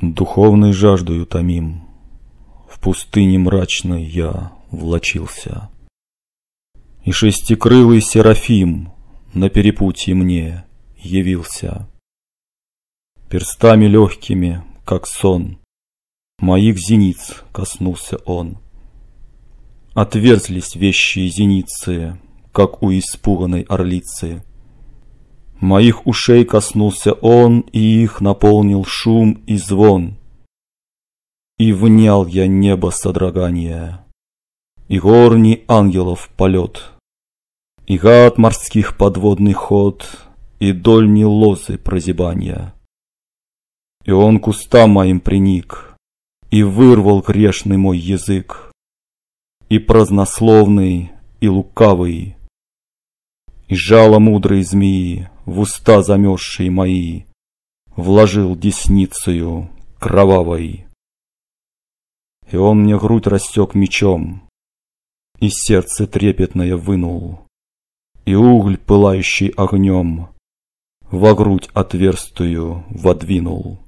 Духовной жаждою томим, в пустыне мрачной я влачился. И шестикрылый Серафим на перепутье мне явился. Перстами легкими, как сон, моих зениц коснулся он. Отверзлись вещие зеницы, как у испуганной орлицы. Моих ушей коснулся он, и их наполнил шум и звон. И внял я небо содрогание, и горний ангелов полет, и гад морских подводный ход, и дольни лозы прозябания. И он к устам моим приник, и вырвал грешный мой язык, и празднословный, и лукавый, и жало мудрой змеи в уста замерзшие мои вложил десницею кровавой. И он мне грудь рассек мечом, и сердце трепетное вынул, и угль, пылающий огнем, во грудь отверстую водвинул.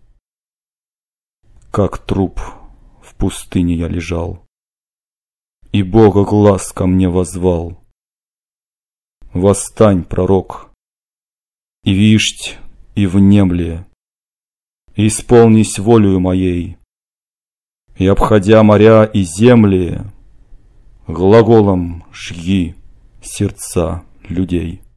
Как труп в пустыне я лежал, и Бога глаз ко мне воззвал. Восстань, пророк, и вишть, и внемли, и исполнись волею моей, и, обходя моря и земли, глаголом жги сердца людей.